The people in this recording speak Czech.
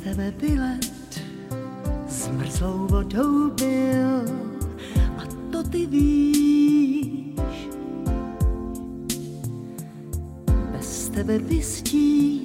tebe vylet zmrzlou vodou byl a to ty víš. Bez tebe vystí